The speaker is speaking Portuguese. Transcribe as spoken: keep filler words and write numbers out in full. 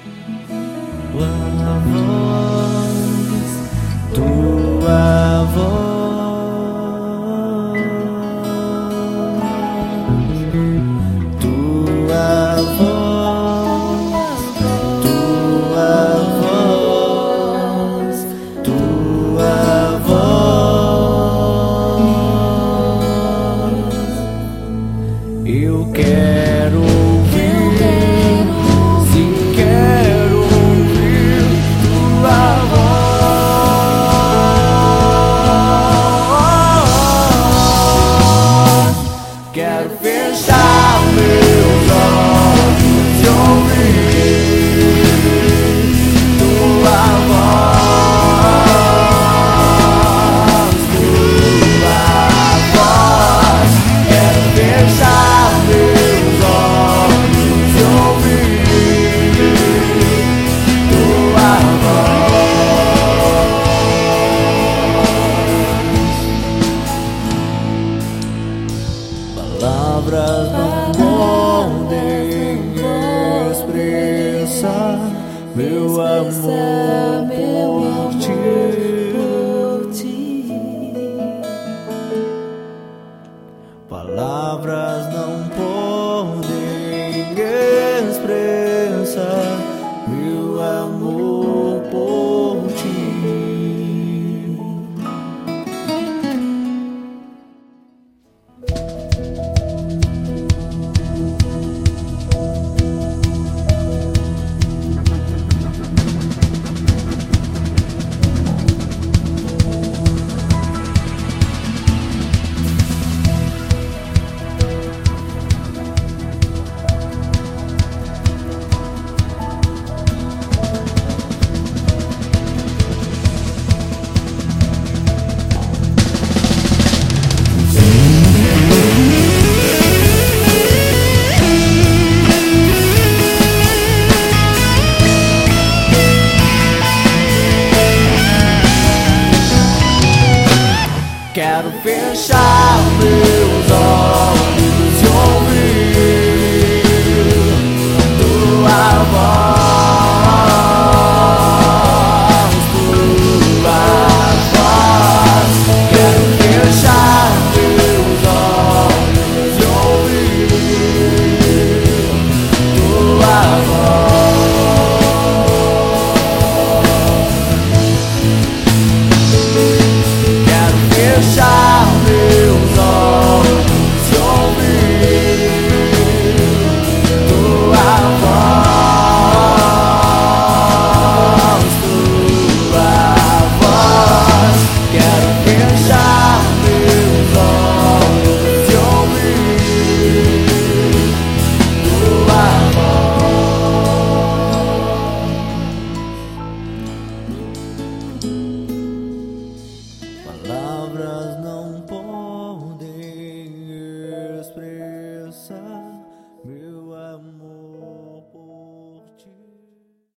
Tua voz, tua voz, tua voz, tua voz, tua voz. Eu quero ouvir, sim, quero ouvir tua voz. Quero fechar meus olhos e ouvir tua voz, tua voz. Quero fechar meus olhos e ouvir tua voz. Palavras não podem expressar meu amor.